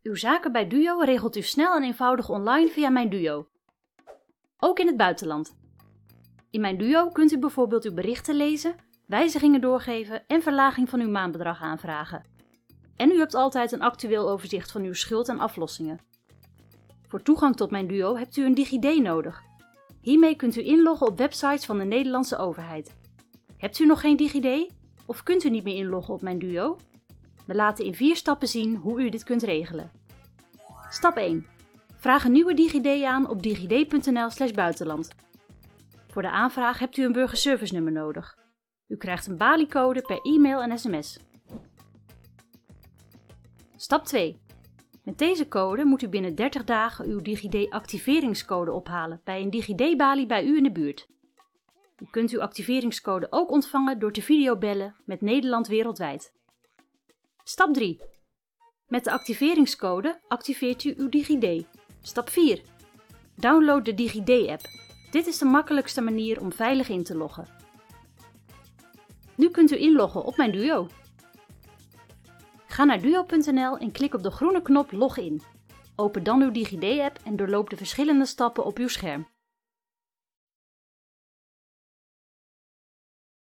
Uw zaken bij Duo regelt u snel en eenvoudig online via Mijn Duo. Ook in het buitenland. In Mijn Duo kunt u bijvoorbeeld uw berichten lezen, wijzigingen doorgeven en verlaging van uw maandbedrag aanvragen. En u hebt altijd een actueel overzicht van uw schuld en aflossingen. Voor toegang tot Mijn Duo hebt u een DigiD nodig. Hiermee kunt u inloggen op websites van de Nederlandse overheid. Hebt u nog geen DigiD? Of kunt u niet meer inloggen op Mijn Duo? We laten in 4 stappen zien hoe u dit kunt regelen. Stap 1. Vraag een nieuwe DigiD aan op digid.nl/buitenland. Voor de aanvraag hebt u een burgerservice-nummer nodig. U krijgt een baliecode per e-mail en sms. Stap 2. Met deze code moet u binnen 30 dagen uw DigiD-activeringscode ophalen bij een DigiD-balie bij u in de buurt. U kunt uw activeringscode ook ontvangen door te videobellen met Nederland wereldwijd. Stap 3. Met de activeringscode activeert u uw DigiD. Stap 4. Download de DigiD-app. Dit is de makkelijkste manier om veilig in te loggen. Nu kunt u inloggen op Mijn Duo. Ga naar duo.nl en klik op de groene knop Login. Open dan uw DigiD-app en doorloop de verschillende stappen op uw scherm.